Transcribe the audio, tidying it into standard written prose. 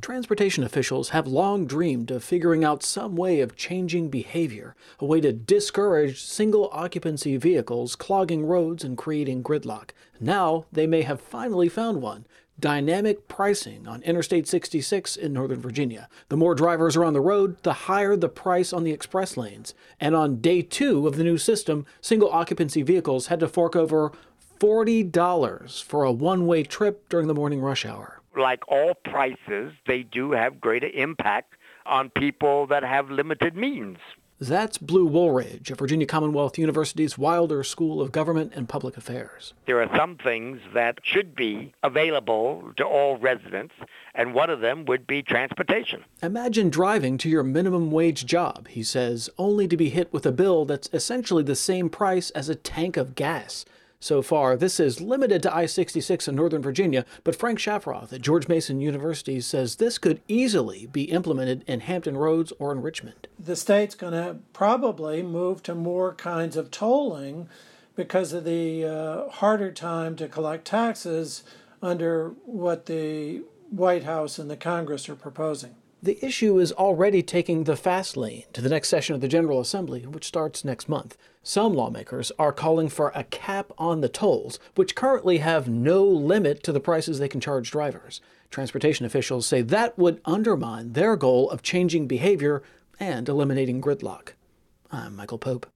Transportation officials have long dreamed of figuring out some way of changing behavior, a way to discourage single-occupancy vehicles clogging roads and creating gridlock. Now they may have finally found one. Dynamic pricing on Interstate 66 in Northern Virginia. The more drivers are on the road, the higher the price on the express lanes. And on day 2 of the new system, single-occupancy vehicles had to fork over $40 for a one-way trip during the morning rush hour. Like all prices, they do have greater impact on people that have limited means. That's Blue Woolridge of Virginia Commonwealth University's Wilder School of Government and Public Affairs. There are some things that should be available to all residents, and one of them would be transportation. Imagine driving to your minimum wage job, he says, only to be hit with a bill that's essentially the same price as a tank of gas. So far, this is limited to I-66 in Northern Virginia, but Frank Shafroth at George Mason University says this could easily be implemented in Hampton Roads or in Richmond. The state's going to probably move to more kinds of tolling because of the harder time to collect taxes under what the White House and the Congress are proposing. The issue is already taking the fast lane to the next session of the General Assembly, which starts next month. Some lawmakers are calling for a cap on the tolls, which currently have no limit to the prices they can charge drivers. Transportation officials say that would undermine their goal of changing behavior and eliminating gridlock. I'm Michael Pope.